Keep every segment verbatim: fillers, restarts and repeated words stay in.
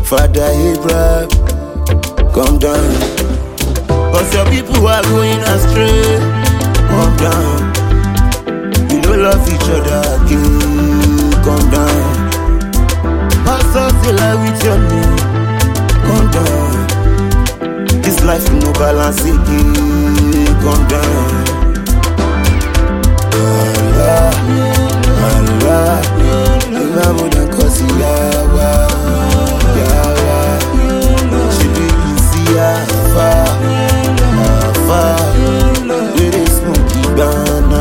Father Abraham, come down. Cause your people are going astray. Come down. We don't love each other again. Come down. Pastor still lie with your name. Come down. This life no balance again. Come down. Allah, Allah, Imam dan kosi yawa, yawa. She be easy afa, afa. We dey smoke Ghana.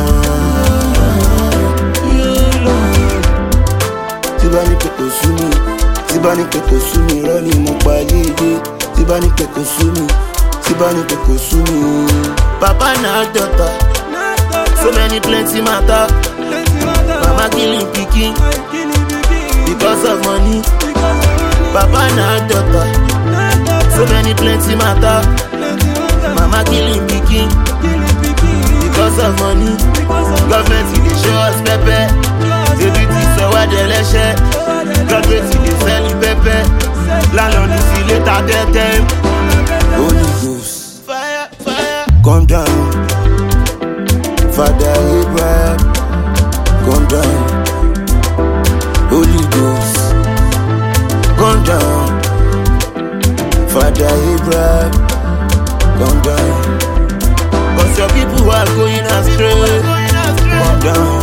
Tibani keko sumi, tibani keko sumi, roni mo pa yeye. Tibani keko sumi, tibani keko sumi. Papa na daughter. So many plenty matter. Mama killing pikin because of money. Papa na daughter. So many plenty matter. Mama killing pikin because of money. Government they show us pepper. They do this so what they let share. Government they sell pepper. Landlord is later tell them. Holy Ghost, fire, fire, come down. Father Abraham, come down. Holy Ghost, come down. Father Abraham, come down. Cause your people are going astray. Come down.